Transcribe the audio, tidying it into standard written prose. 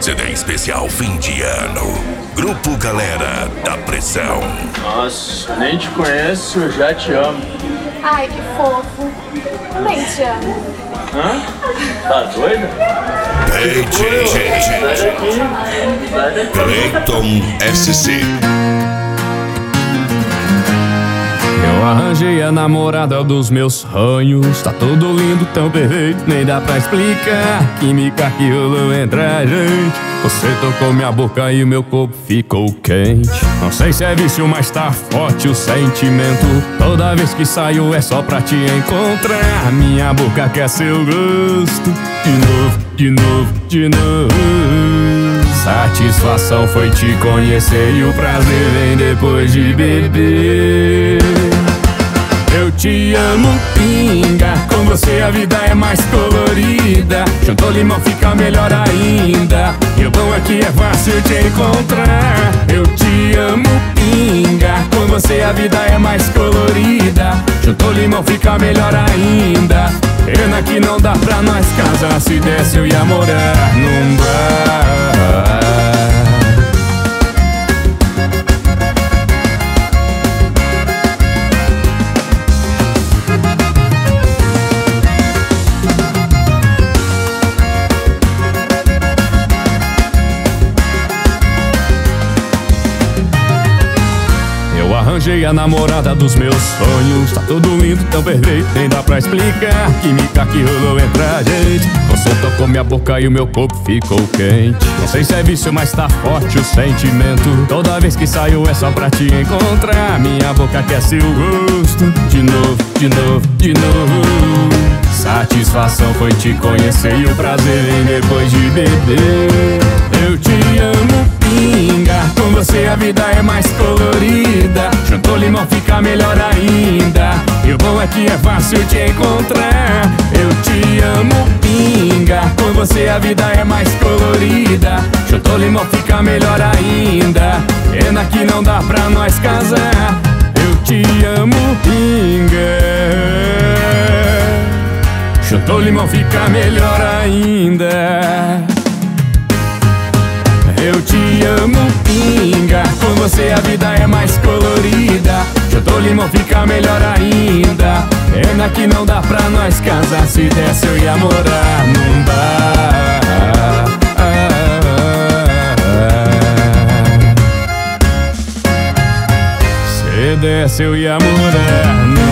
CD especial fim de ano. Grupo Galera da Pressão. Nossa, nem te conheço, eu já te amo. Ai, que fofo. Também te amo. Hã? Tá doida? Ei, Sai daqui. Sai daqui. Cleiton SC. Eu arranjei a namorada dos meus sonhos. Tá tudo lindo, tão perfeito, nem dá pra explicar. Química que rolou entre a gente. Você tocou minha boca e o meu corpo ficou quente. Não sei se é vício, mas tá forte o sentimento. Toda vez que saio é só pra te encontrar. Minha boca quer seu gosto. De novo, de novo, de novo. Satisfação foi te conhecer e o prazer vem depois de beber. Eu te amo, pinga. Com você a vida é mais colorida. Juntou limão fica melhor ainda. E o bom é que é fácil te encontrar. Eu te amo, pinga. Com você a vida é mais colorida. Juntou limão fica melhor ainda. Pena que não dá pra nós casar. Se desse eu ia morar num bar. Arranjei a namorada dos meus sonhos. Tá tudo lindo, tão perfeito, nem dá pra explicar. Química que rolou entre a gente. Você tocou minha boca e o meu corpo ficou quente. Não sei se é vício, mas tá forte o sentimento. Toda vez que saio é só pra te encontrar. Minha boca quer seu gosto. De novo, de novo, de novo. Satisfação foi te conhecer e o prazer vem depois de beber. Eu te amo, pinga. Com você a vida é mais colorida. Juntou limão fica melhor ainda. E o bom é que é fácil te encontrar. Eu te amo, pinga. Com você a vida é mais colorida. Juntou limão fica melhor ainda. Pena que não dá pra nós casar. Eu te amo, pinga. Juntou limão fica melhor ainda. Eu te amo, pinga. Com você a vida é mais colorida. Juntou limão fica melhor ainda. Pena que não dá pra nós casar. Se desse eu ia morar num bar. Se desse eu ia morar num bar.